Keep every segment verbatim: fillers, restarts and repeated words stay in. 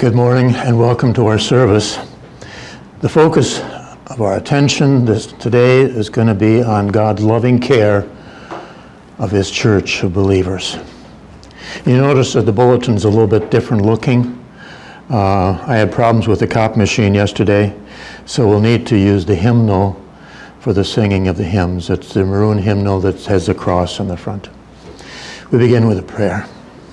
Good morning and welcome to our service. The focus of our attention this, today is going to be on God's loving care of His church of believers. You notice that the bulletin's a little bit different looking. Uh, I had problems with the copy machine yesterday, so we'll need to use the hymnal for the singing of the hymns. It's the maroon hymnal that has the cross on the front. We begin with a prayer.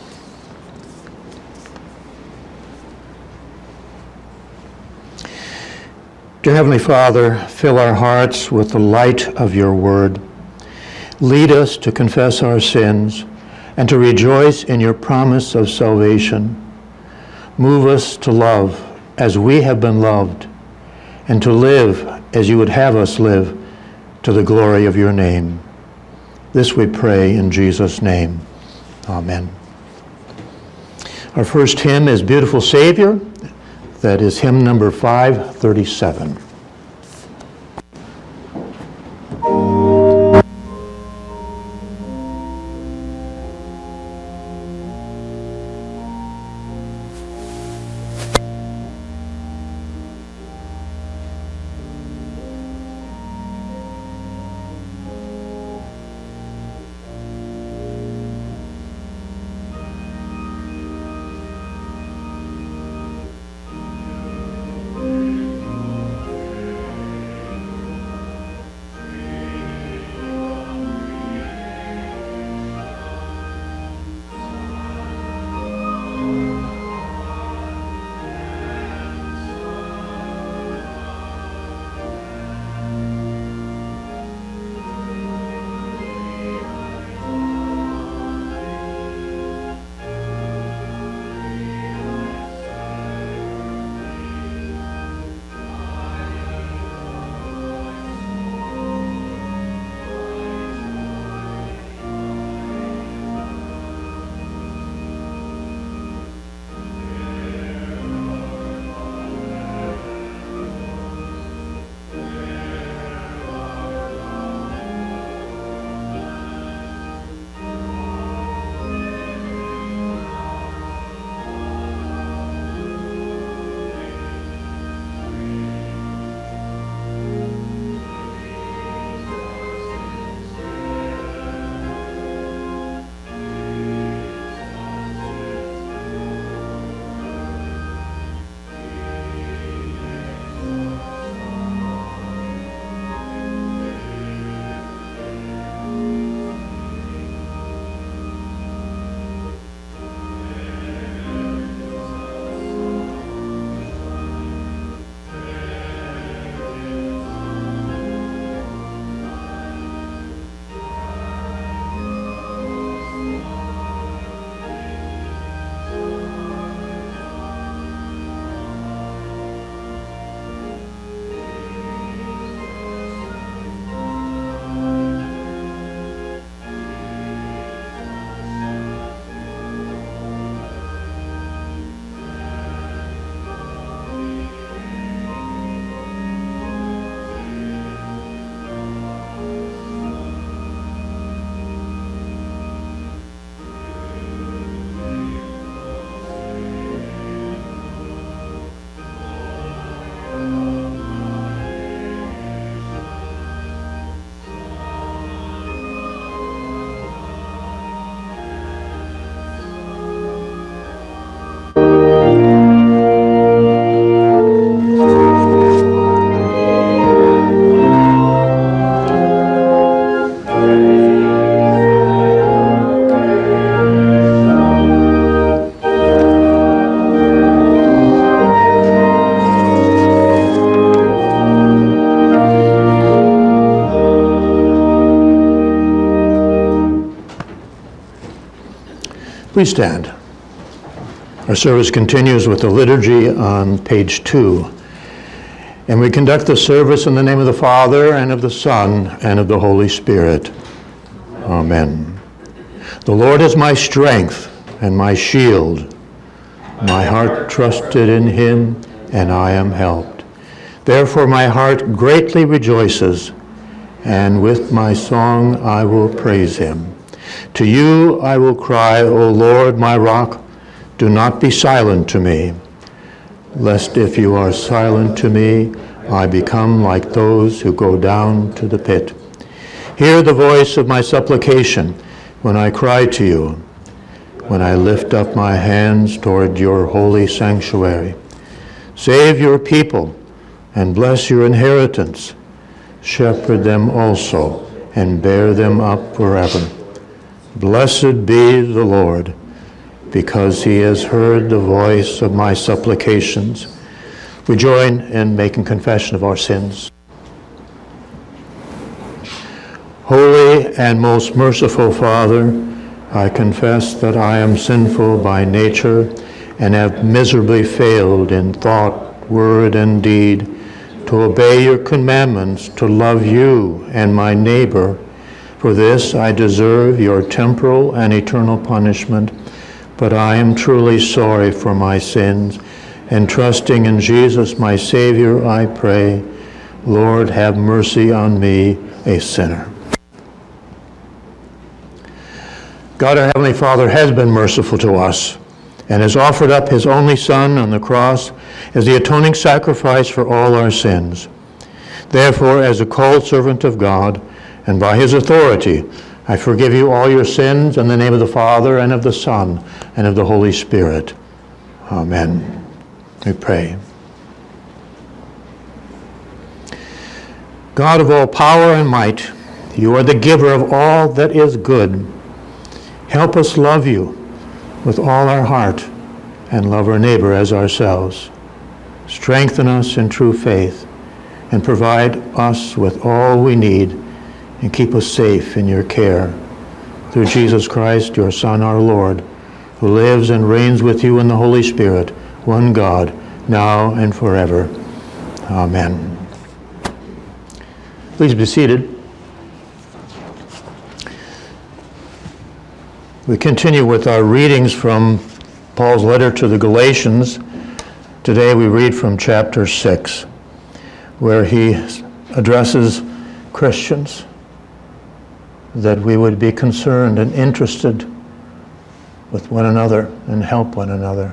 Dear Heavenly Father, fill our hearts with the light of your word. Lead us to confess our sins and to rejoice in your promise of salvation. Move us to love as we have been loved and to live as you would have us live to the glory of your name. This we pray in Jesus' name. Amen. Our first hymn is Beautiful Savior. That is hymn number five thirty-seven. Please stand. Our service continues with the liturgy on page two. And we conduct the service in the name of the Father, and of the Son, and of the Holy Spirit. Amen. The Lord is my strength and my shield. My heart trusted in him, and I am helped. Therefore my heart greatly rejoices, and with my song I will praise him. To you I will cry, O Lord, my rock, do not be silent to me. lest if you are silent to me, I become like those who go down to the pit. Hear the voice of my supplication when I cry to you, when I lift up my hands toward your holy sanctuary. Save your people and bless your inheritance. Shepherd them also and bear them up forever. Blessed be the Lord, because he has heard the voice of my supplications. We join in making confession of our sins. Holy and most merciful Father, I confess that I am sinful by nature and have miserably failed in thought, word, and deed to obey your commandments, to love you and my neighbor. For this I deserve your temporal and eternal punishment, but I am truly sorry for my sins, and trusting in Jesus my Savior, I pray, Lord, have mercy on me, a sinner. God our Heavenly Father has been merciful to us and has offered up his only Son on the cross as the atoning sacrifice for all our sins. Therefore, as a called servant of God, and by his authority, I forgive you all your sins in the name of the Father, and of the Son, and of the Holy Spirit. Amen. We pray. God of all power and might, you are the giver of all that is good. Help us love you with all our heart and love our neighbor as ourselves. Strengthen us in true faith and provide us with all we need and keep us safe in your care. Through Jesus Christ, your Son, our Lord, who lives and reigns with you in the Holy Spirit, one God, now and forever. Amen. Please be seated. We continue with our readings from Paul's letter to the Galatians. Today we read from chapter six, where he addresses Christians, that we would be concerned and interested with one another and help one another.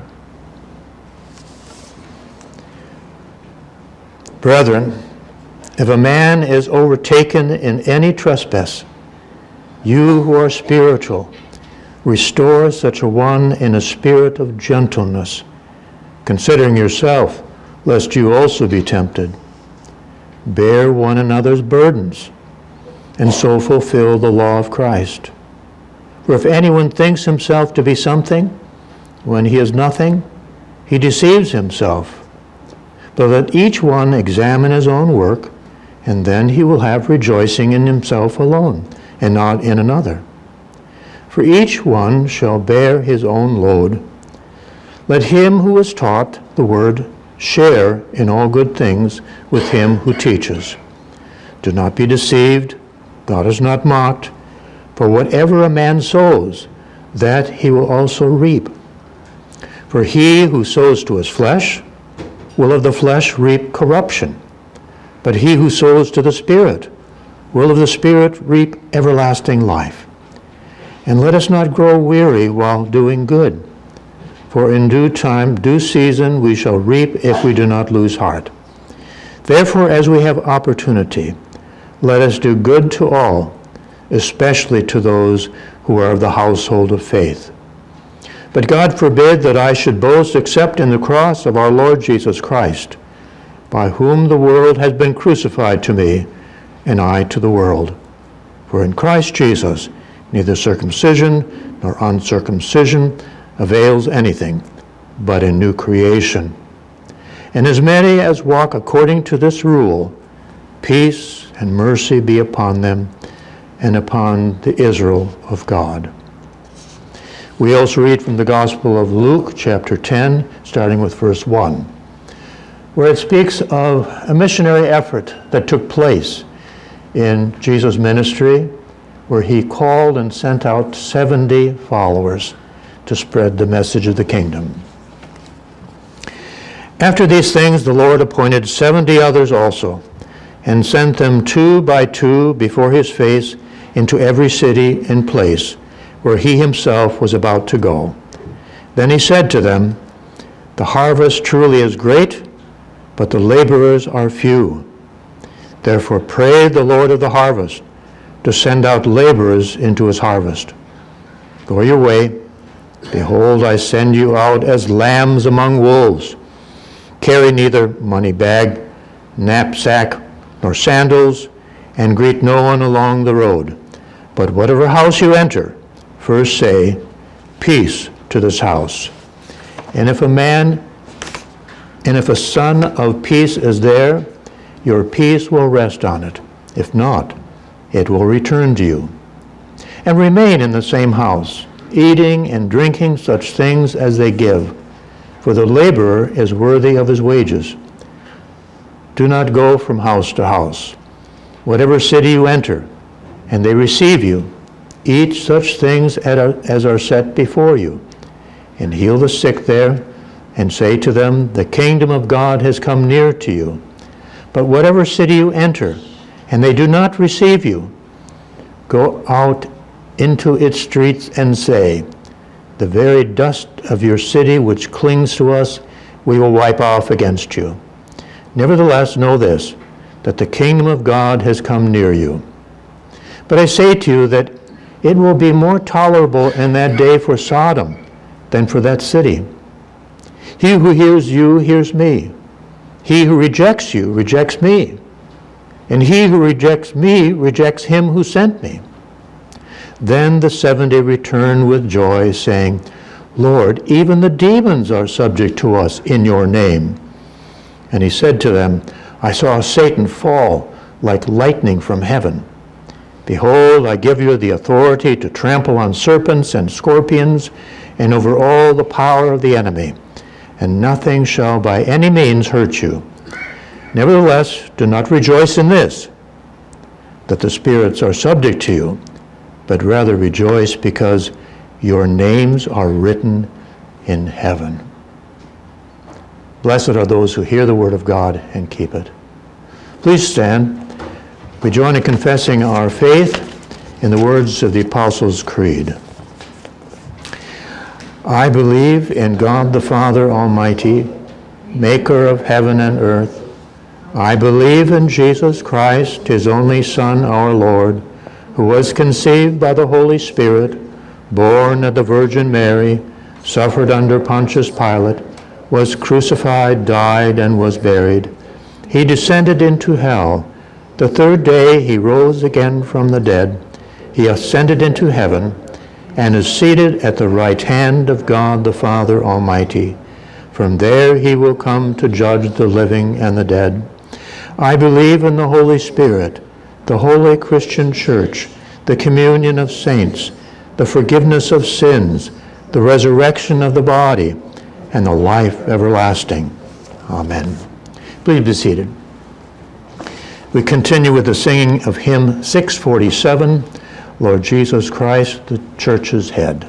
Brethren, if a man is overtaken in any trespass, you who are spiritual, restore such a one in a spirit of gentleness, considering yourself, lest you also be tempted. Bear one another's burdens, and so fulfill the law of Christ. For if anyone thinks himself to be something, when he is nothing, he deceives himself. But let each one examine his own work, and then he will have rejoicing in himself alone, and not in another. For each one shall bear his own load. Let him who is taught the word share in all good things with him who teaches. Do not be deceived. God is not mocked. For whatever a man sows, that he will also reap. For he who sows to his flesh will of the flesh reap corruption. But he who sows to the Spirit will of the Spirit reap everlasting life. And let us not grow weary while doing good, for in due time, due season, we shall reap if we do not lose heart. Therefore, as we have opportunity, let us do good to all, especially to those who are of the household of faith. But God forbid that I should boast except in the cross of our Lord Jesus Christ, by whom the world has been crucified to me, and I to the world. For in Christ Jesus, neither circumcision nor uncircumcision avails anything, but a new creation. And as many as walk according to this rule, peace and mercy be upon them and upon the Israel of God. We also read from the Gospel of Luke, chapter ten, starting with verse one, where it speaks of a missionary effort that took place in Jesus' ministry, where he called and sent out seventy followers to spread the message of the kingdom. After these things, the Lord appointed seventy others also, and sent them two by two before his face into every city and place where he himself was about to go. Then he said to them, The harvest truly is great, but the laborers are few. Therefore pray the Lord of the harvest to send out laborers into his harvest. Go your way. Behold, I send you out as lambs among wolves. Carry neither money bag, knapsack, nor sandals, and greet no one along the road. But whatever house you enter, first say, peace to this house. And if a man, and if a son of peace is there, your peace will rest on it. If not, it will return to you. And remain in the same house, eating and drinking such things as they give, for the laborer is worthy of his wages. Do not go from house to house. Whatever city you enter, and they receive you, eat such things as are set before you, and heal the sick there, and say to them, the kingdom of God has come near to you. But whatever city you enter, and they do not receive you, go out into its streets and say, the very dust of your city which clings to us, we will wipe off against you. Nevertheless, know this, that the kingdom of God has come near you. But I say to you that it will be more tolerable in that day for Sodom than for that city. He who hears you hears me. He who rejects you rejects me. And he who rejects me rejects him who sent me. Then the seventy returned with joy, saying, Lord, even the demons are subject to us in your name. And he said to them, I saw Satan fall like lightning from heaven. Behold, I give you the authority to trample on serpents and scorpions, and over all the power of the enemy, and nothing shall by any means hurt you. Nevertheless, do not rejoice in this, that the spirits are subject to you, but rather rejoice because your names are written in heaven. Blessed are those who hear the word of God and keep it. Please stand. We join in confessing our faith in the words of the Apostles' Creed. I believe in God the Father Almighty, maker of heaven and earth. I believe in Jesus Christ, his only Son, our Lord, who was conceived by the Holy Spirit, born of the Virgin Mary, suffered under Pontius Pilate, was crucified, died, and was buried. He descended into hell. The third day he rose again from the dead. He ascended into heaven and is seated at the right hand of God the Father Almighty. From there he will come to judge the living and the dead. I believe in the Holy Spirit, the holy Christian church, the communion of saints, the forgiveness of sins, the resurrection of the body, and the life everlasting. Amen. Please be seated. We continue with the singing of hymn six forty-seven, Lord Jesus Christ, the church's head.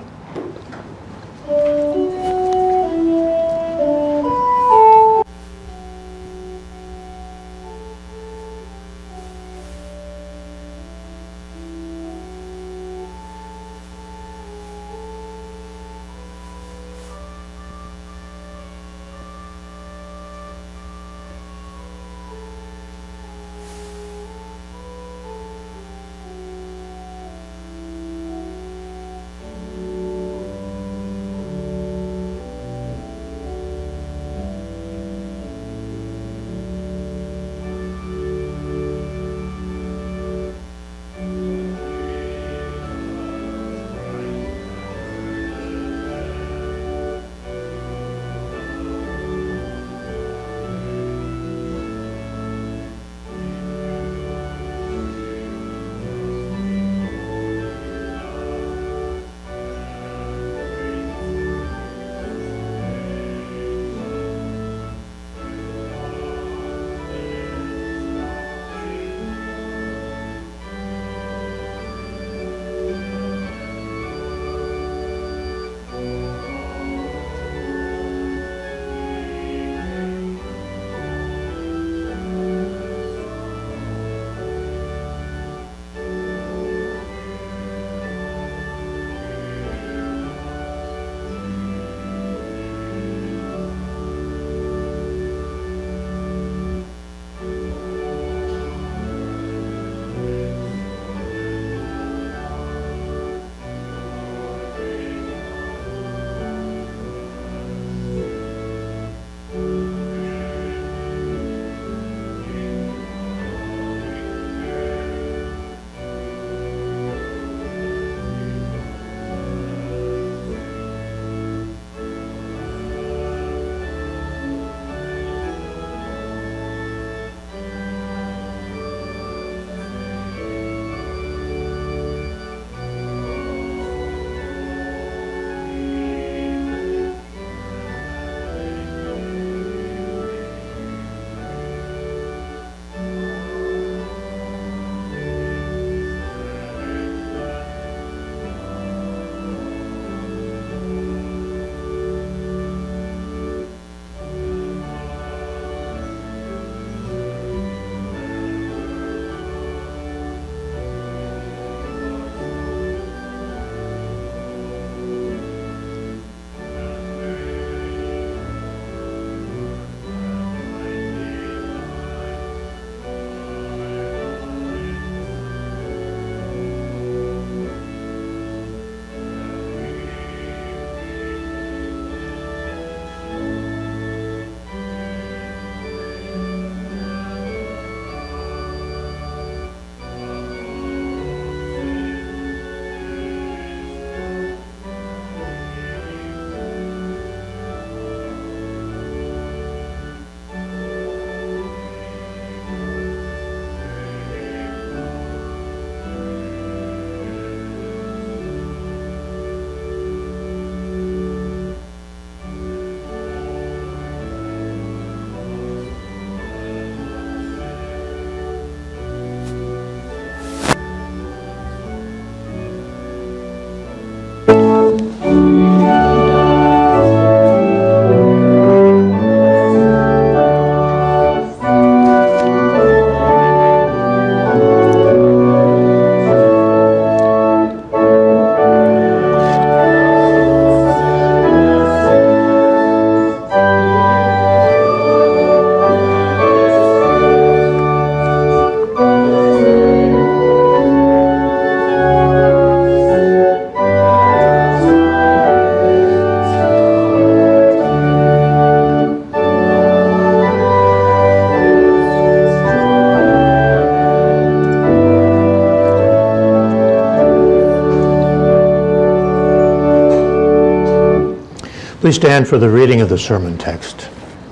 Please stand for the reading of the sermon text.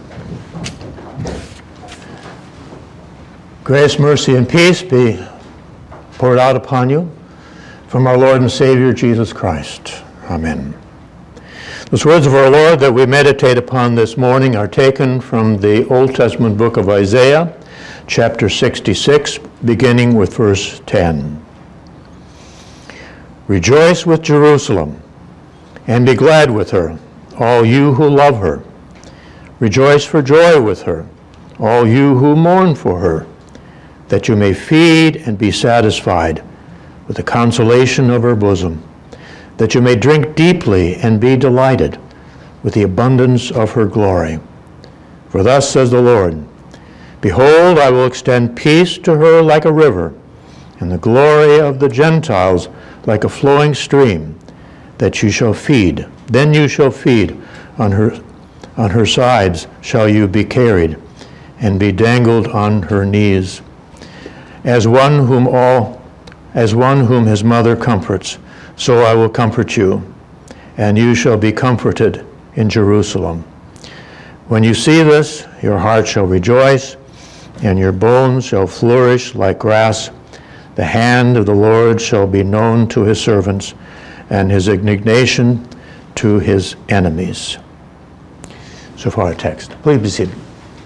Grace, mercy, and peace be poured out upon you from our Lord and Savior, Jesus Christ. Amen. Those words of our Lord that we meditate upon this morning are taken from the Old Testament book of Isaiah, chapter sixty-six, beginning with verse ten. Rejoice with Jerusalem, and be glad with her, all you who love her. Rejoice for joy with her, all you who mourn for her, that you may feed and be satisfied with the consolation of her bosom, that you may drink deeply and be delighted with the abundance of her glory. For thus says the Lord, behold, I will extend peace to her like a river, and the glory of the Gentiles like a flowing stream, that you shall feed. Then you shall feed. On her, on her sides shall you be carried, and be dangled on her knees. As one whom all, as one whom his mother comforts, so I will comfort you, and you shall be comforted in Jerusalem. When you see this, your heart shall rejoice, and your bones shall flourish like grass. The hand of the Lord shall be known to his servants, and his indignation to his enemies. So far our text. Please be seated.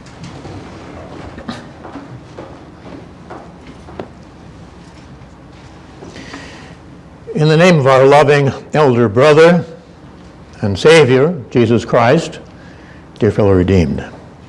In the name of our loving elder brother and Savior, Jesus Christ, dear fellow redeemed,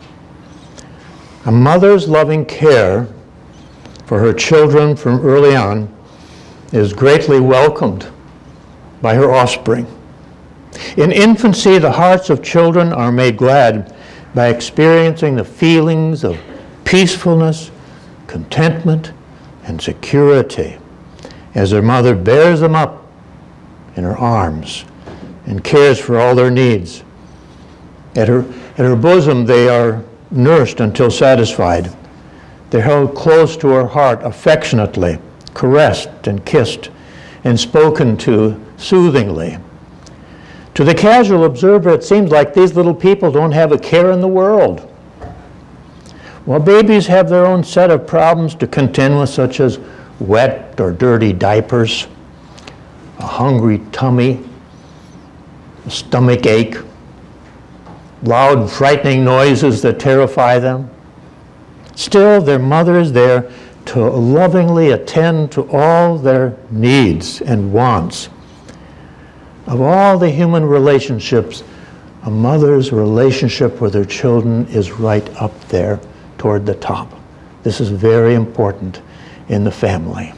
a mother's loving care for her children from early on is greatly welcomed by her offspring. In infancy, the hearts of children are made glad by experiencing the feelings of peacefulness, contentment, and security as their mother bears them up in her arms and cares for all their needs. At her, at her bosom, they are nursed until satisfied. They're held close to her heart affectionately, caressed and kissed, and spoken to soothingly. To the casual observer, it seems like these little people don't have a care in the world. While babies have their own set of problems to contend with, such as wet or dirty diapers, a hungry tummy, a stomach ache, loud, frightening noises that terrify them, still their mother is there to lovingly attend to all their needs and wants. Of all the human relationships, a mother's relationship with her children is right up there toward the top. This is very important in the family.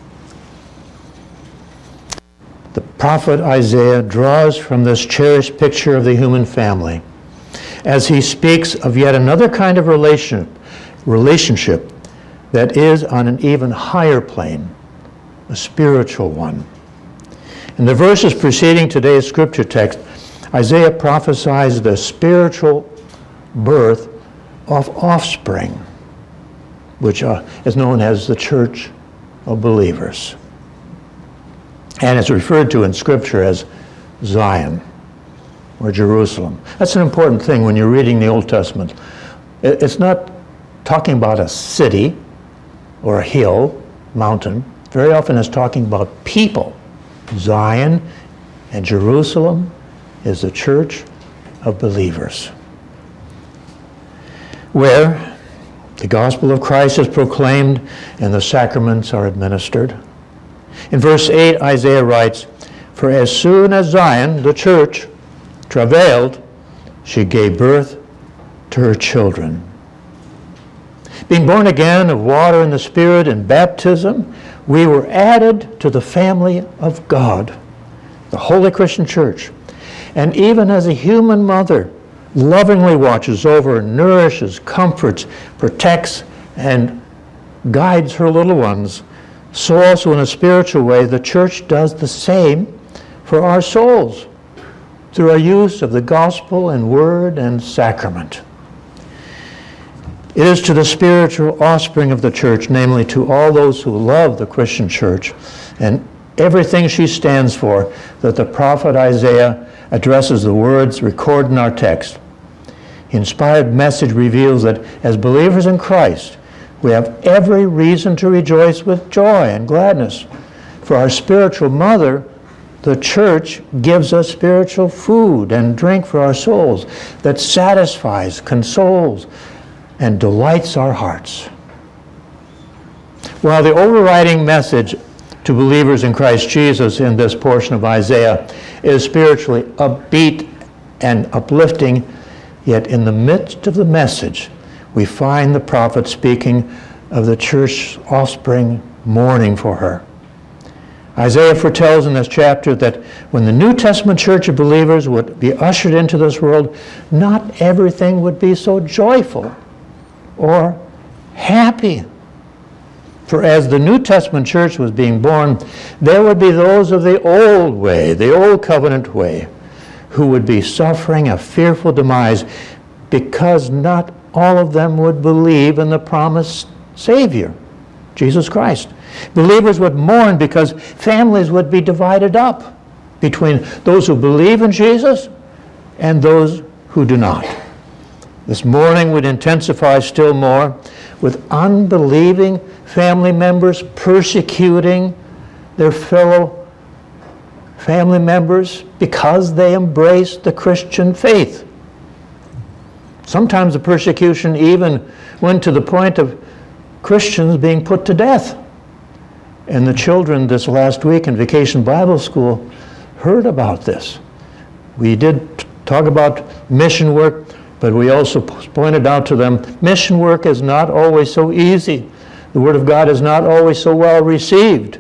The prophet Isaiah draws from this cherished picture of the human family as he speaks of yet another kind of relationship, relationship that is on an even higher plane, a spiritual one. In the verses preceding today's scripture text, Isaiah prophesies the spiritual birth of offspring, which uh, is known as the church of believers. And it's referred to in Scripture as Zion or Jerusalem. That's an important thing when you're reading the Old Testament. It's not talking about a city or a hill, mountain. Very often it's talking about people. Zion and Jerusalem is the church of believers, where the gospel of Christ is proclaimed and the sacraments are administered. In verse eight, Isaiah writes, "For as soon as Zion, the church, travailed, she gave birth to her children." Being born again of water and the Spirit in baptism, we were added to the family of God, the Holy Christian Church. And even as a human mother lovingly watches over, nourishes, comforts, protects, and guides her little ones, so also in a spiritual way, the church does the same for our souls through our use of the gospel and word and sacrament. It is to the spiritual offspring of the church, namely to all those who love the Christian church and everything she stands for, that the prophet Isaiah addresses the words recorded in our text. The inspired message reveals that as believers in Christ, we have every reason to rejoice with joy and gladness. For our spiritual mother, the church, gives us spiritual food and drink for our souls that satisfies, consoles, and delights our hearts. While the overriding message to believers in Christ Jesus in this portion of Isaiah is spiritually upbeat and uplifting, yet in the midst of the message, we find the prophet speaking of the church's offspring mourning for her. Isaiah foretells in this chapter that when the New Testament church of believers would be ushered into this world, not everything would be so joyful or happy. For as the New Testament church was being born, there would be those of the old way, the old covenant way, who would be suffering a fearful demise because not all of them would believe in the promised Savior, Jesus Christ. Believers would mourn because families would be divided up between those who believe in Jesus and those who do not. This mourning would intensify still more with unbelieving family members persecuting their fellow family members because they embraced the Christian faith. Sometimes the persecution even went to the point of Christians being put to death. And the children this last week in Vacation Bible School heard about this. We did talk about mission work, but we also pointed out to them, mission work is not always so easy. The Word of God is not always so well received.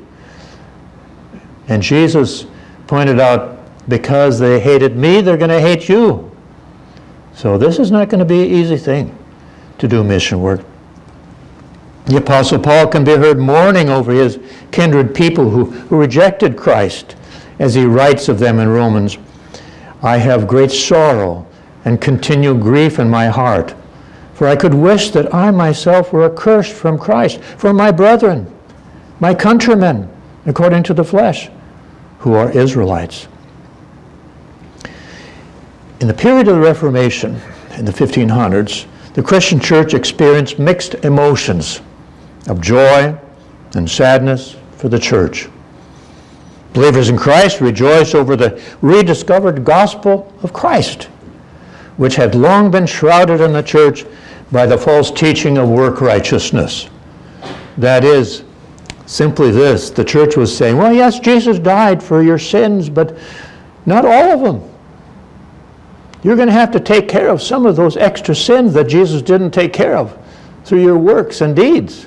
And Jesus pointed out, because they hated me, they're going to hate you. So this is not going to be an easy thing to do mission work. The Apostle Paul can be heard mourning over his kindred people who, who rejected Christ, as he writes of them in Romans. I have great sorrow and continual grief in my heart, for I could wish that I myself were accursed from Christ, for my brethren, my countrymen, according to the flesh, who are Israelites. In the period of the Reformation, in the fifteen hundreds, the Christian church experienced mixed emotions of joy and sadness for the church. Believers in Christ rejoice over the rediscovered gospel of Christ, which had long been shrouded in the church by the false teaching of work righteousness. That is, simply this, the church was saying, well, yes, Jesus died for your sins, but not all of them. You're going to have to take care of some of those extra sins that Jesus didn't take care of through your works and deeds.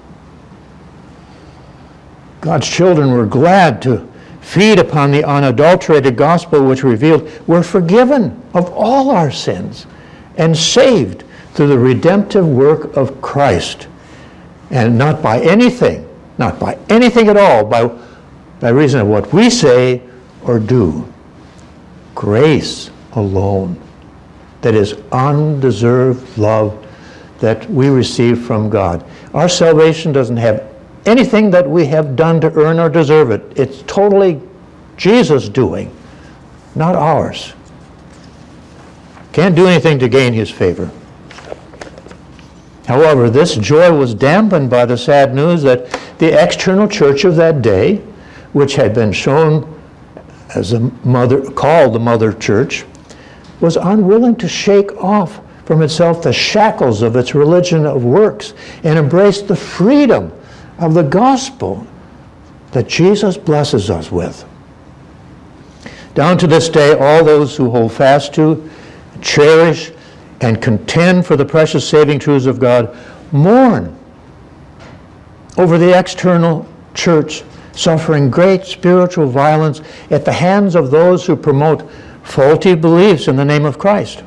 God's children were glad to feed upon the unadulterated gospel which revealed we're forgiven of all our sins and saved through the redemptive work of Christ, and not by anything, not by anything at all, by, by reason of what we say or do. Grace alone. That is undeserved love that we receive from God. Our salvation doesn't have anything that we have done to earn or deserve it. It's totally Jesus' doing, not ours. Can't do anything to gain his favor. However, this joy was dampened by the sad news that the external church of that day, which had been shown as a mother, called the mother church, was unwilling to shake off from itself the shackles of its religion of works and embrace the freedom of the gospel that Jesus blesses us with. Down to this day, all those who hold fast to, cherish, and contend for the precious saving truths of God mourn over the external church suffering great spiritual violence at the hands of those who promote faulty beliefs in the name of Christ.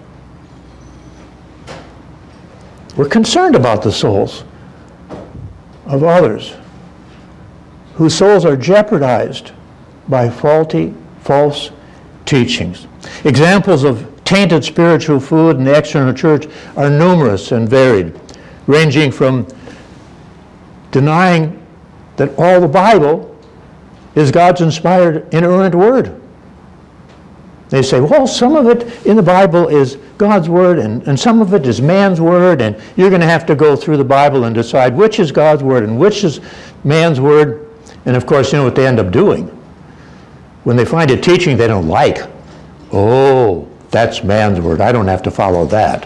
We're concerned about the souls of others whose souls are jeopardized by faulty, false teachings. Examples of tainted spiritual food in the external church are numerous and varied, ranging from denying that all the Bible is God's inspired, inerrant word, They say, well, some of it in the Bible is God's word and, and some of it is man's word, and you're going to have to go through the Bible and decide which is God's word and which is man's word. And of course, you know what they end up doing? When they find a teaching they don't like, oh, that's man's word. I don't have to follow that.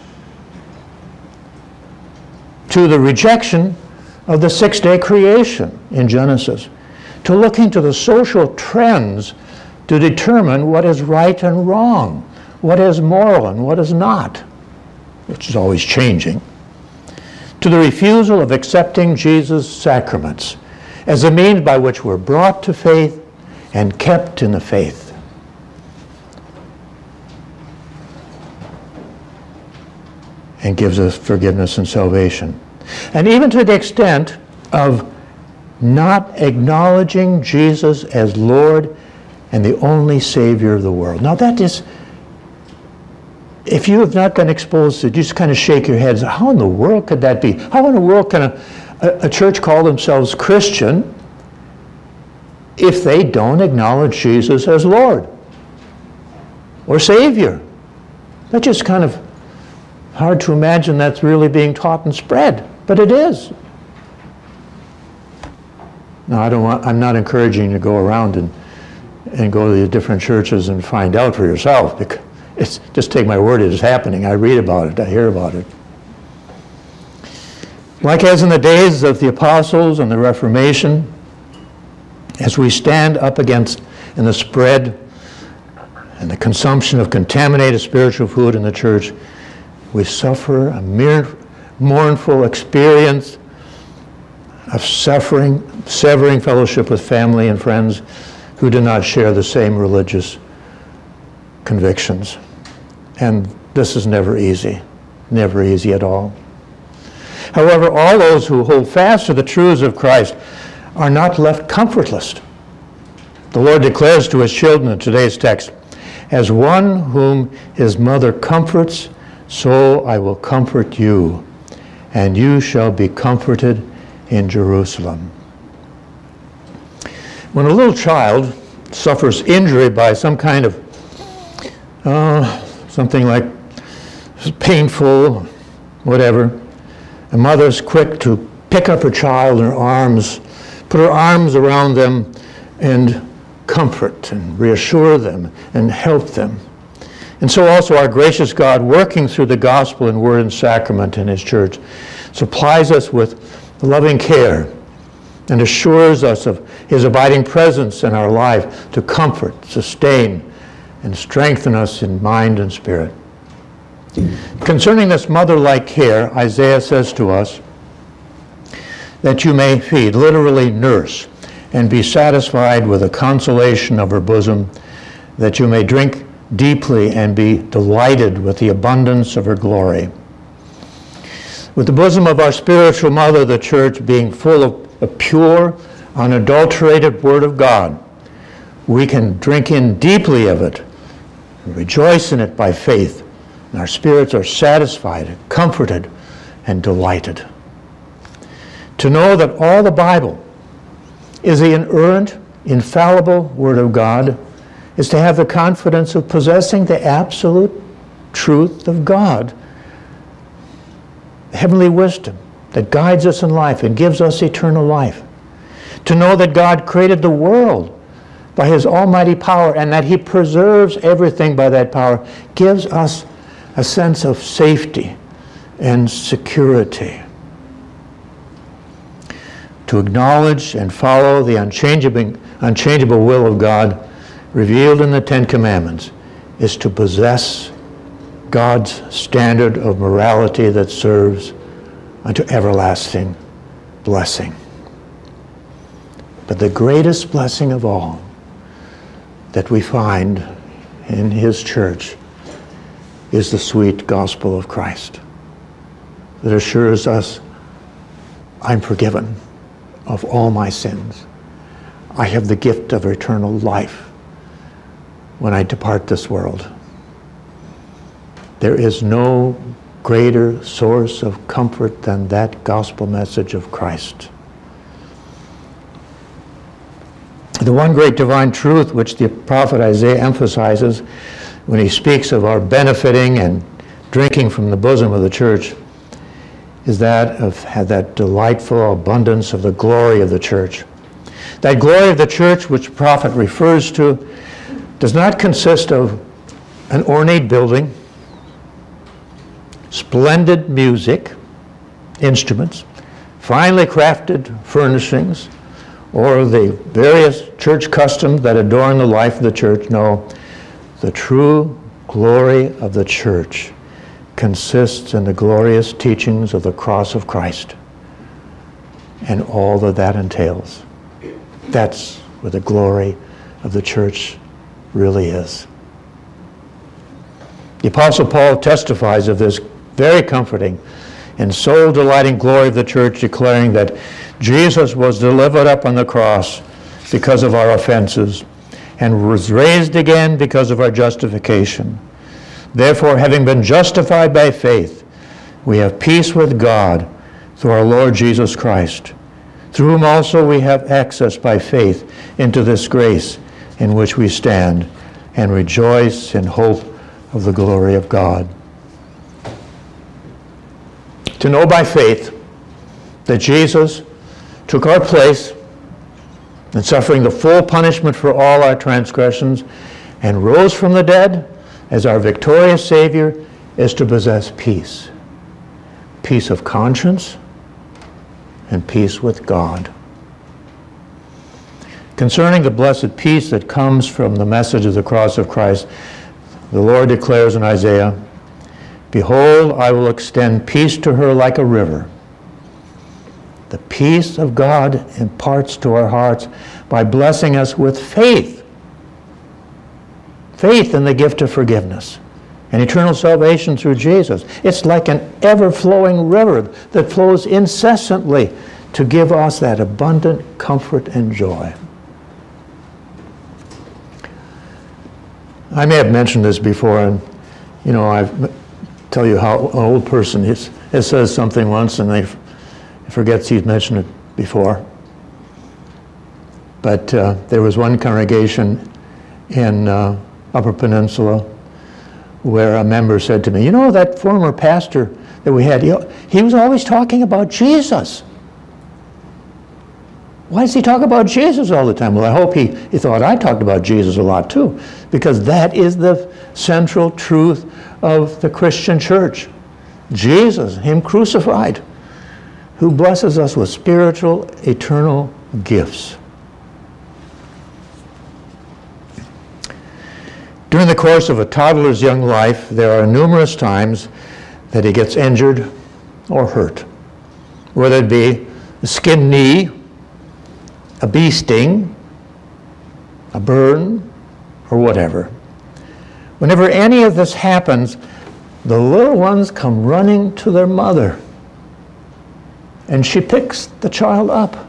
To the rejection of the six-day creation in Genesis, to looking to the social trends to determine what is right and wrong, what is moral and what is not, which is always changing, to the refusal of accepting Jesus' sacraments as a means by which we're brought to faith and kept in the faith. And gives us forgiveness and salvation. And even to the extent of not acknowledging Jesus as Lord and the only Savior of the world. Now that is, if you have not been exposed to it, you just kind of shake your heads. How in the world could that be? How in the world can a, a, a church call themselves Christian if they don't acknowledge Jesus as Lord or Savior? That's just kind of hard to imagine that's really being taught and spread, but it is. Now, I don't want, I'm not encouraging you to go around and, and go to the different churches and find out for yourself, because it's, just take my word, it is happening. I read about it, I hear about it. Like as in the days of the apostles and the Reformation, as we stand up against in the spread and the consumption of contaminated spiritual food in the church, we suffer a mere mournful experience of suffering, severing fellowship with family and friends who do not share the same religious convictions. And this is never easy, never easy at all. However, all those who hold fast to the truths of Christ are not left comfortless. The Lord declares to his children in today's text, as one whom his mother comforts, so I will comfort you, and you shall be comforted in Jerusalem. When a little child suffers injury by some kind of, uh, something like painful, whatever, a mother is quick to pick up her child in her arms, put her arms around them, and comfort and reassure them and help them. And so also our gracious God, working through the gospel and word and sacrament in his church, supplies us with loving care and assures us of his abiding presence in our life to comfort, sustain, and strengthen us in mind and spirit. Concerning this mother-like care, Isaiah says to us that you may feed, literally nurse, and be satisfied with the consolation of her bosom, that you may drink deeply and be delighted with the abundance of her glory. With the bosom of our spiritual mother, the church, being full of a pure, unadulterated word of God, we can drink in deeply of it, and rejoice in it by faith, and our spirits are satisfied, comforted, and delighted. To know that all the Bible is the inerrant, infallible Word of God is to have the confidence of possessing the absolute truth of God, heavenly wisdom that guides us in life and gives us eternal life. To know that God created the world by his almighty power and that he preserves everything by that power gives us a sense of safety and security. To acknowledge and follow the unchangeable, unchangeable will of God revealed in the Ten Commandments is to possess God's standard of morality that serves unto everlasting blessing. But the greatest blessing of all that we find in his church is the sweet gospel of Christ that assures us, I'm forgiven of all my sins. I have the gift of eternal life when I depart this world. There is no greater source of comfort than that gospel message of Christ. The one great divine truth which the prophet Isaiah emphasizes when he speaks of our benefiting and drinking from the bosom of the church is that of that delightful abundance of the glory of the church. That glory of the church which the prophet refers to does not consist of an ornate building, splendid music, instruments, finely crafted furnishings, or the various church customs that adorn the life of the church. No, the true glory of the church consists in the glorious teachings of the cross of Christ and all that that entails. That's where the glory of the church really is. The Apostle Paul testifies of this very comforting and soul-delighting glory of the church, declaring that Jesus was delivered up on the cross because of our offenses and was raised again because of our justification. Therefore, having been justified by faith, we have peace with God through our Lord Jesus Christ, through whom also we have access by faith into this grace in which we stand and rejoice in hope of the glory of God. To know by faith that Jesus took our place in suffering the full punishment for all our transgressions and rose from the dead as our victorious Savior is to possess peace. Peace of conscience and peace with God. Concerning the blessed peace that comes from the message of the cross of Christ, the Lord declares in Isaiah, "Behold, I will extend peace to her like a river." The peace of God imparts to our hearts by blessing us with faith. Faith in the gift of forgiveness and eternal salvation through Jesus. It's like an ever-flowing river that flows incessantly to give us that abundant comfort and joy. I may have mentioned this before, and you know, I tell you how an old person is, it says something once and they forgets he's mentioned it before. But uh, there was one congregation in uh, Upper Peninsula where a member said to me, you know, that former pastor that we had, he, he was always talking about Jesus. Why does he talk about Jesus all the time? Well, I hope he, he thought I talked about Jesus a lot too, because that is the central truth of the Christian church. Jesus, him crucified, who blesses us with spiritual, eternal gifts. During the course of a toddler's young life, there are numerous times that he gets injured or hurt, whether it be a skinned knee, a bee sting, a burn, or whatever. Whenever any of this happens, the little ones come running to their mother, and she picks the child up,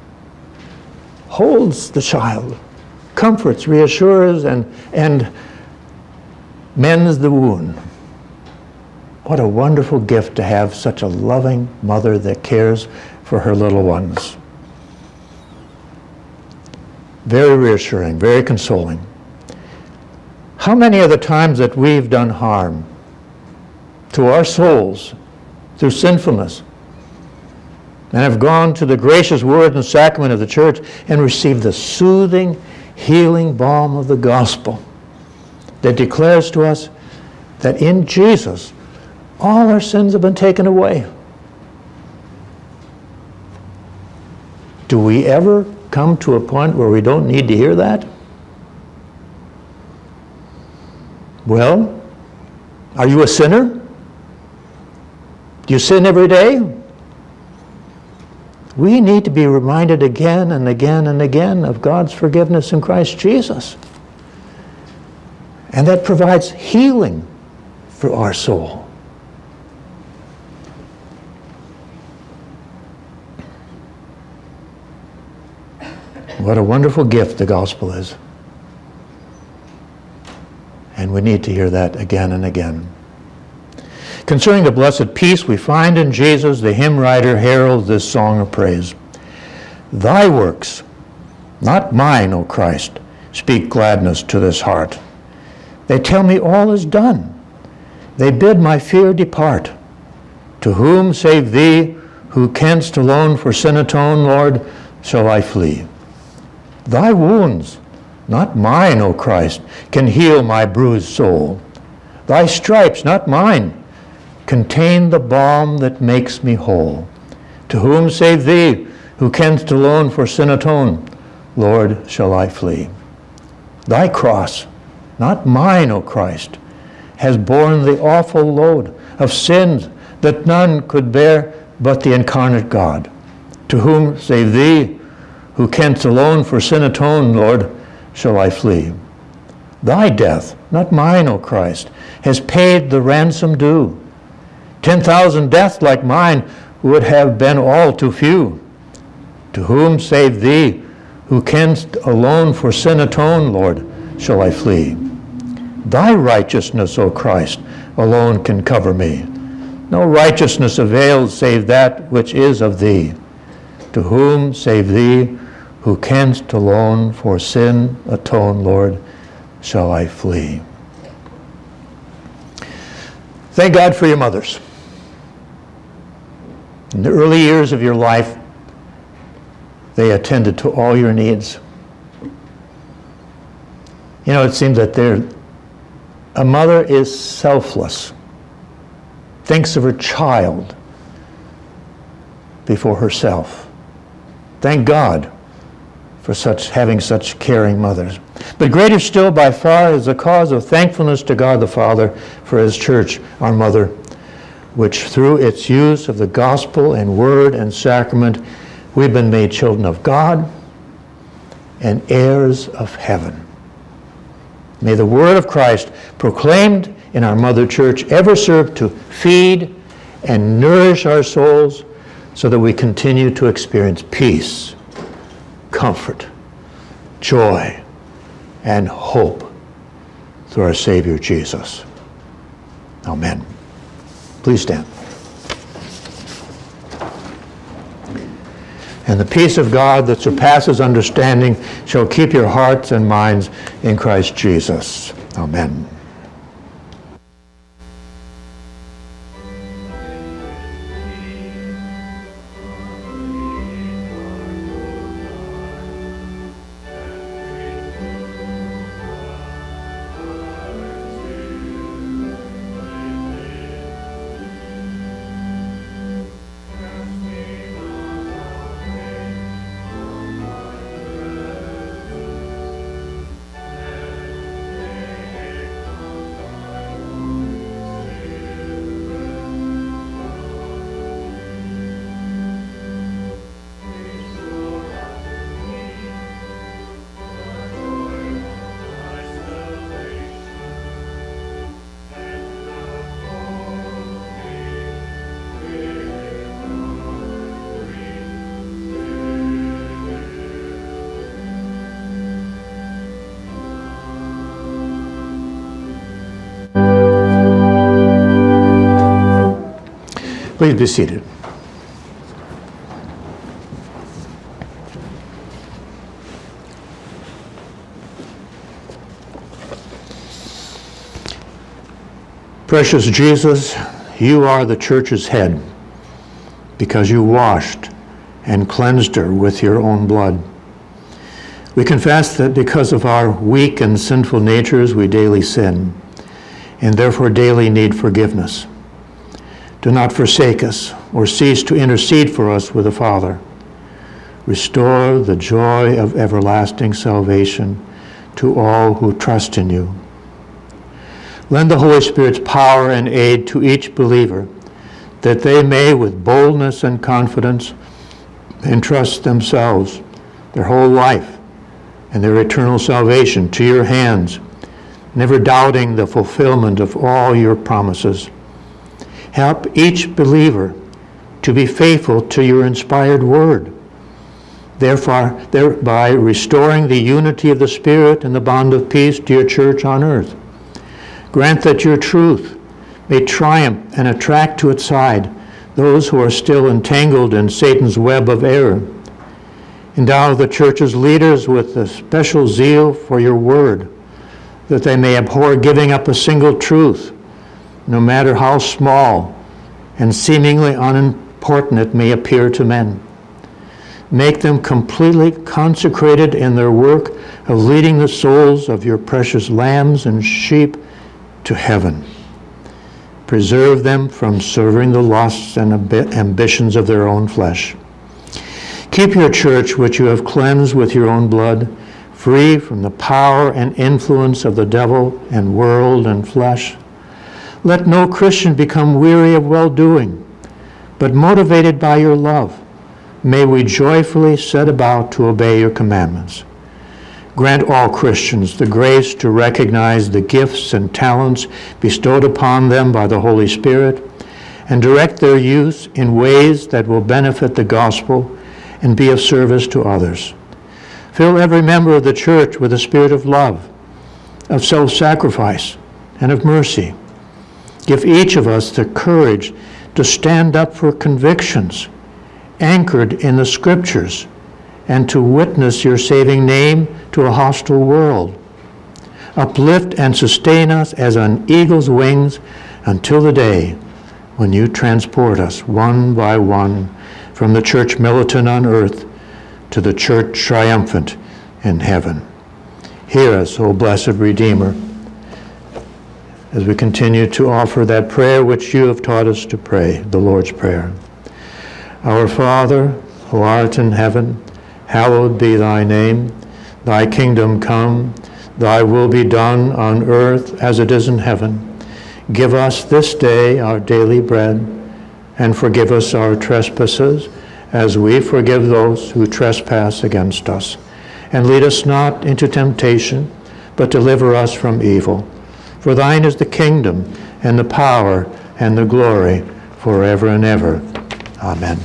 holds the child, comforts, reassures, and, and mends the wound. What a wonderful gift to have such a loving mother that cares for her little ones. Very reassuring, very consoling. How many are the times that we've done harm to our souls through sinfulness and have gone to the gracious word and sacrament of the church and received the soothing, healing balm of the gospel that declares to us that in Jesus all our sins have been taken away? Do we ever come to a point where we don't need to hear that? Well, are you a sinner? Do you sin every day? We need to be reminded again and again and again of God's forgiveness in Christ Jesus. And that provides healing for our soul. What a wonderful gift the gospel is. And we need to hear that again and again. Concerning the blessed peace we find in Jesus, the hymn writer heralds this song of praise. Thy works Not mine, O Christ, speak gladness to this heart. They tell me all is done. They bid my fear depart. To whom save thee, who canst alone for sin atone, Lord, shall I flee? Thy wounds, not mine, O Christ, can heal my bruised soul. Thy stripes, not mine, contain the balm that makes me whole. To whom save thee, who canst alone for sin atone, Lord, shall I flee? Thy cross, not mine, O Christ, has borne the awful load of sins that none could bear but the incarnate God. To whom save thee, who canst alone for sin atone, Lord, shall I flee? Thy death, not mine, O Christ, has paid the ransom due. Ten thousand deaths like mine would have been all too few. To whom save thee, who canst alone for sin atone, Lord, shall I flee? Thy righteousness, O Christ, alone can cover me. No righteousness avails save that which is of thee. To whom save thee, who canst alone for sin atone, Lord, shall I flee? Thank God for your mothers. In the early years of your life, they attended to all your needs. You know, it seems that they're, a mother is selfless, thinks of her child before herself. Thank God for such having such caring mothers. But greater still by far is the cause of thankfulness to God the Father for his church, our mother, which through its use of the gospel and word and sacrament, we've been made children of God and heirs of heaven. May the word of Christ proclaimed in our mother church ever serve to feed and nourish our souls so that we continue to experience peace, comfort, joy, and hope through our Savior Jesus. Amen. Please stand. And the peace of God that surpasses understanding shall keep your hearts and minds in Christ Jesus. Amen. Please be seated. Precious Jesus, you are the church's head because you washed and cleansed her with your own blood. We confess that because of our weak and sinful natures, we daily sin and therefore daily need forgiveness. Do not forsake us or cease to intercede for us with the Father. Restore the joy of everlasting salvation to all who trust in you. Lend the Holy Spirit's power and aid to each believer, that they may with boldness and confidence entrust themselves, their whole life, and their eternal salvation to your hands, never doubting the fulfillment of all your promises. Help each believer to be faithful to your inspired word, therefore, thereby restoring the unity of the Spirit and the bond of peace to your church on earth. Grant that your truth may triumph and attract to its side those who are still entangled in Satan's web of error. Endow the church's leaders with a special zeal for your word, that they may abhor giving up a single truth, no matter how small and seemingly unimportant it may appear to men. Make them completely consecrated in their work of leading the souls of your precious lambs and sheep to heaven. Preserve them from serving the lusts and amb- ambitions of their own flesh. Keep your church, which you have cleansed with your own blood, free from the power and influence of the devil and world and flesh. Let no Christian become weary of well-doing, but motivated by your love, may we joyfully set about to obey your commandments. Grant all Christians the grace to recognize the gifts and talents bestowed upon them by the Holy Spirit and direct their use in ways that will benefit the gospel and be of service to others. Fill every member of the church with a spirit of love, of self-sacrifice, and of mercy. Give each of us the courage to stand up for convictions anchored in the Scriptures and to witness your saving name to a hostile world. Uplift and sustain us as on eagle's wings until the day when you transport us one by one from the church militant on earth to the church triumphant in heaven. Hear us, O blessed Redeemer, as we continue to offer that prayer which you have taught us to pray, the Lord's Prayer. Our Father, who art in heaven, hallowed be thy name. Thy kingdom come, thy will be done on earth as it is in heaven. Give us this day our daily bread, and forgive us our trespasses, as we forgive those who trespass against us. And lead us not into temptation, but deliver us from evil. For thine is the kingdom, and the power, and the glory, forever and ever. Amen.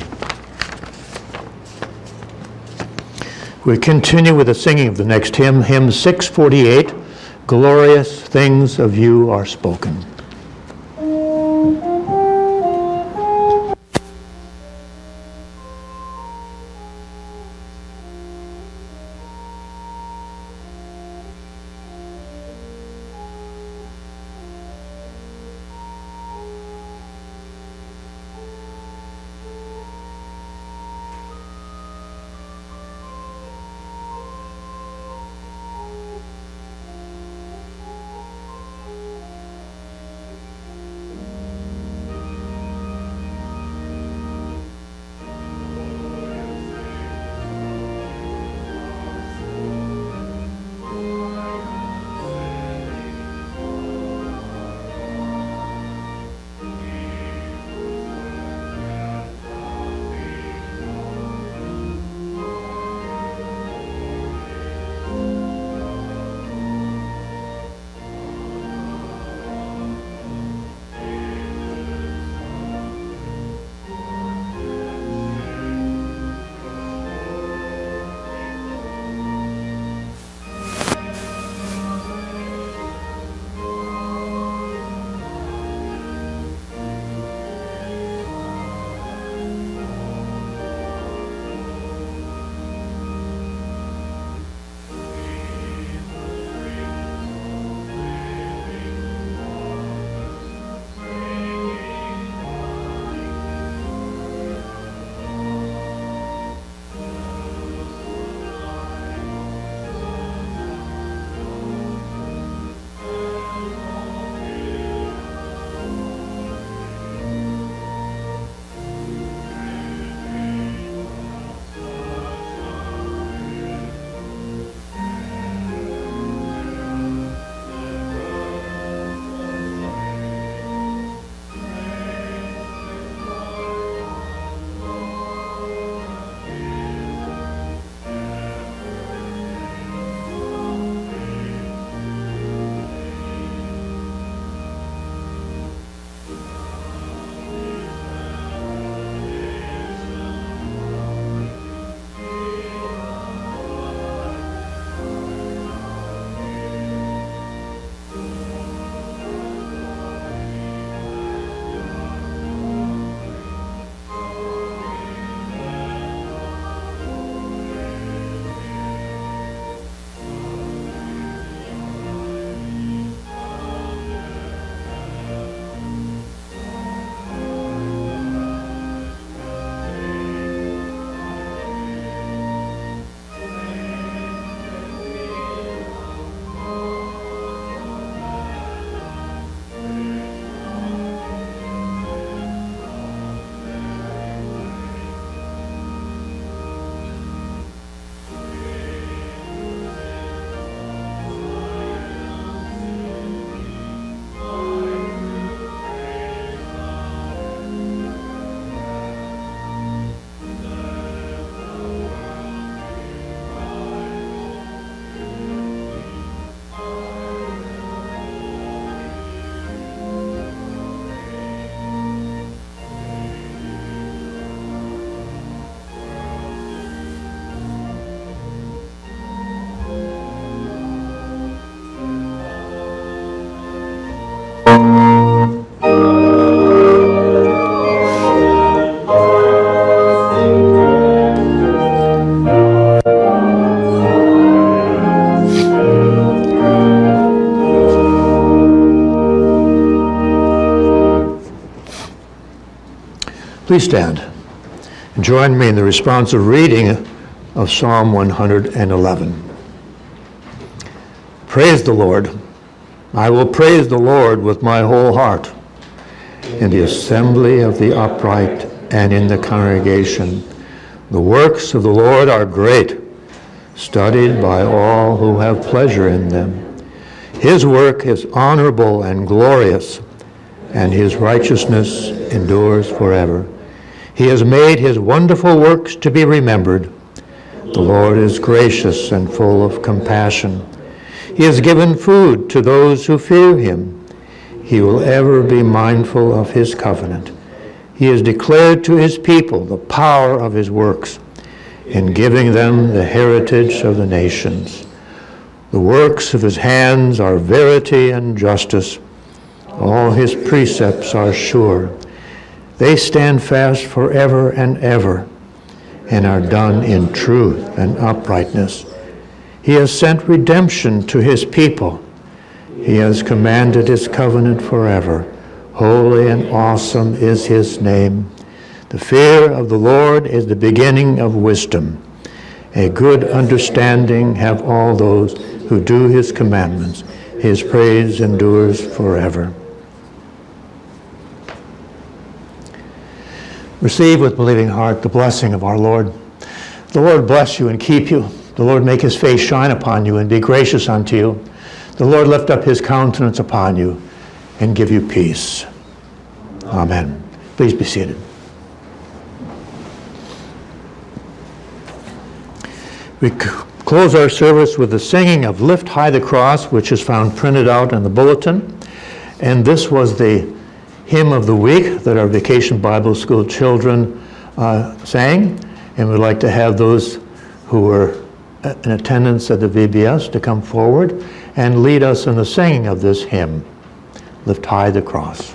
We continue with the singing of the next hymn, hymn six forty-eight, Glorious Things of You Are Spoken. Please stand and join me in the responsive reading of Psalm one hundred eleven. Praise the Lord. I will praise the Lord with my whole heart, in the assembly of the upright and in the congregation. The works of the Lord are great, studied by all who have pleasure in them. His work is honorable and glorious, and his righteousness endures forever. He has made his wonderful works to be remembered. The Lord is gracious and full of compassion. He has given food to those who fear him. He will ever be mindful of his covenant. He has declared to his people the power of his works, in giving them the heritage of the nations. The works of his hands are verity and justice. All his precepts are sure. They stand fast forever and ever, and are done in truth and uprightness. He has sent redemption to his people. He has commanded his covenant forever. Holy and awesome is his name. The fear of the Lord is the beginning of wisdom. A good understanding have all those who do his commandments. His praise endures forever. Receive with believing heart the blessing of our Lord. The Lord bless you and keep you. The Lord make his face shine upon you and be gracious unto you. The Lord lift up his countenance upon you and give you peace. Amen. Please be seated. We c- close our service with the singing of Lift High the Cross, which is found printed out in the bulletin. And this was the hymn of the week that our Vacation Bible School children uh, sang. And we'd like to have those who were in attendance at the V B S to come forward and lead us in the singing of this hymn, Lift High the Cross.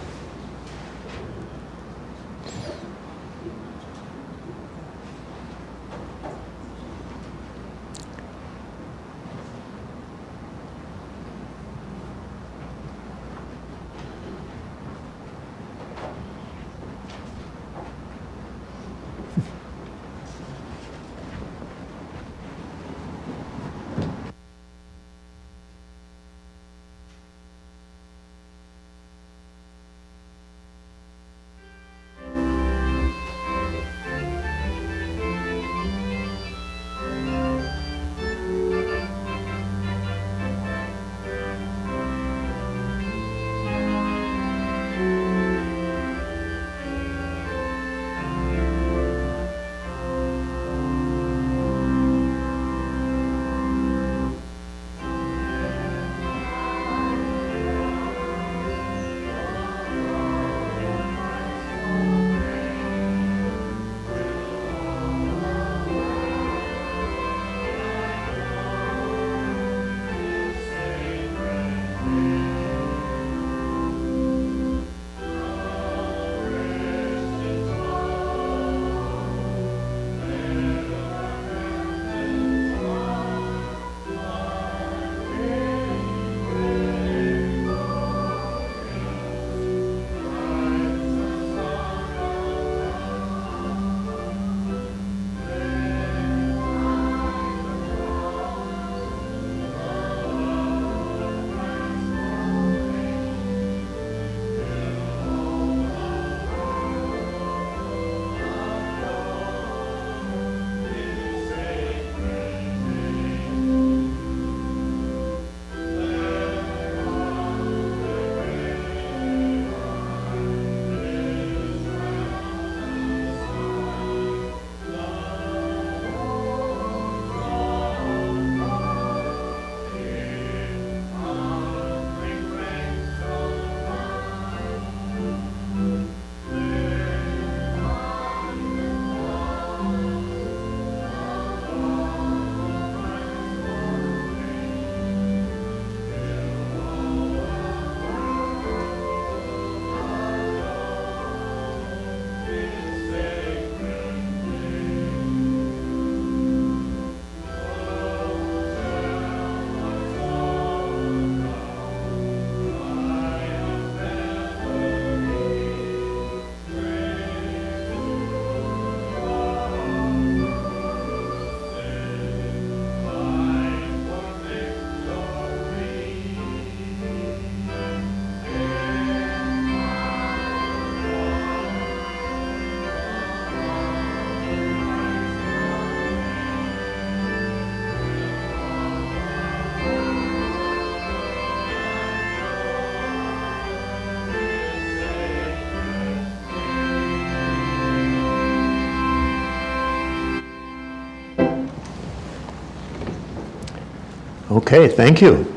Okay, thank you.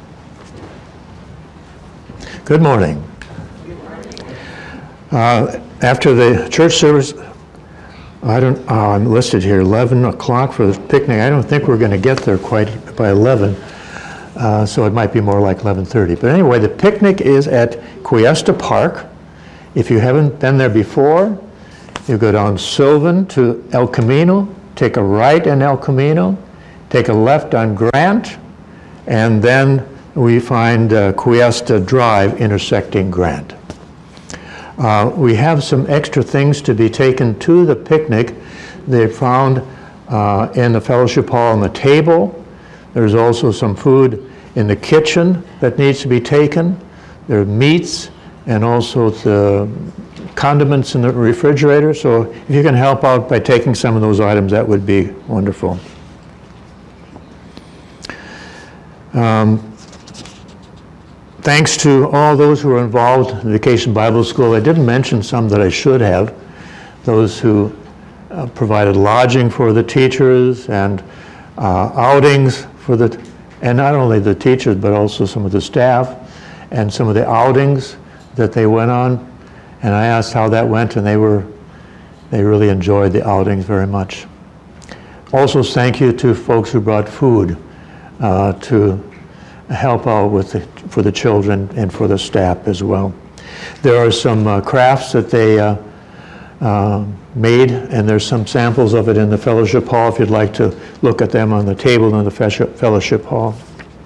Good morning. Uh, after the church service, I don't, uh, I'm listed here, eleven o'clock for the picnic. I don't think we're going to get there quite by eleven, uh, so it might be more like eleven thirty. But anyway, the picnic is at Cuesta Park. If you haven't been there before, you go down Sylvan to El Camino, take a right in El Camino, take a left on Grant, and then we find uh, Cuesta Drive intersecting Grant. Uh, we have some extra things to be taken to the picnic. They found uh, in the fellowship hall on the table. There's also some food in the kitchen that needs to be taken. There are meats and also the condiments in the refrigerator. So if you can help out by taking some of those items, that would be wonderful. Um, Thanks to all those who are involved in Vacation Bible School. I didn't mention some that I should have. Those who uh, provided lodging for the teachers and uh, outings for the, and not only the teachers, but also some of the staff and some of the outings that they went on. And I asked how that went, and they were, they really enjoyed the outings very much. Also, thank you to folks who brought food uh, to help out with the, for the children and for the staff as well. There are some uh, crafts that they uh, uh, made, and there's some samples of it in the fellowship hall if you'd like to look at them on the table in the fellowship hall.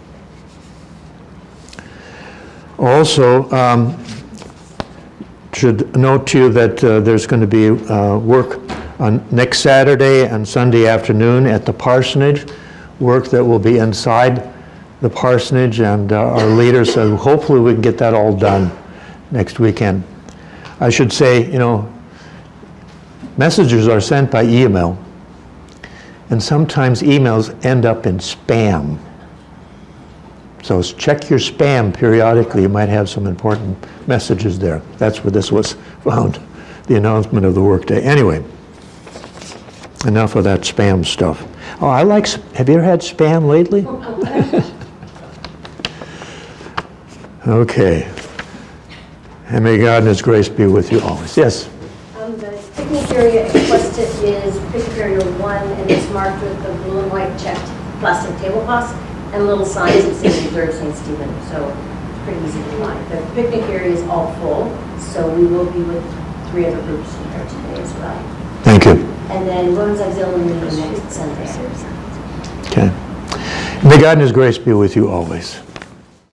Also, um, should note to you that uh, there's going to be uh, work on next Saturday and Sunday afternoon at the parsonage, work that will be inside the parsonage, and uh, our leaders said hopefully we can get that all done next weekend. I should say, you know, messages are sent by email, and sometimes emails end up in spam. So check your spam periodically. You might have some important messages there. That's where this was found, the announcement of the workday. Anyway, enough of that spam stuff. Oh, I like, have you ever had spam lately? Okay. And may God in His grace be with you always. Yes? Um, the picnic area at Cuesta is picnic area one, and it's marked with the blue and white checked plastic tablecloths and little signs that say Reserve Saint Stephen. So it's pretty easy to find. The picnic area is all full, so we will be with three other groups here today as well. Thank you. And then Women's Auxiliary meeting next Sunday. Okay. May God in His grace be with you always.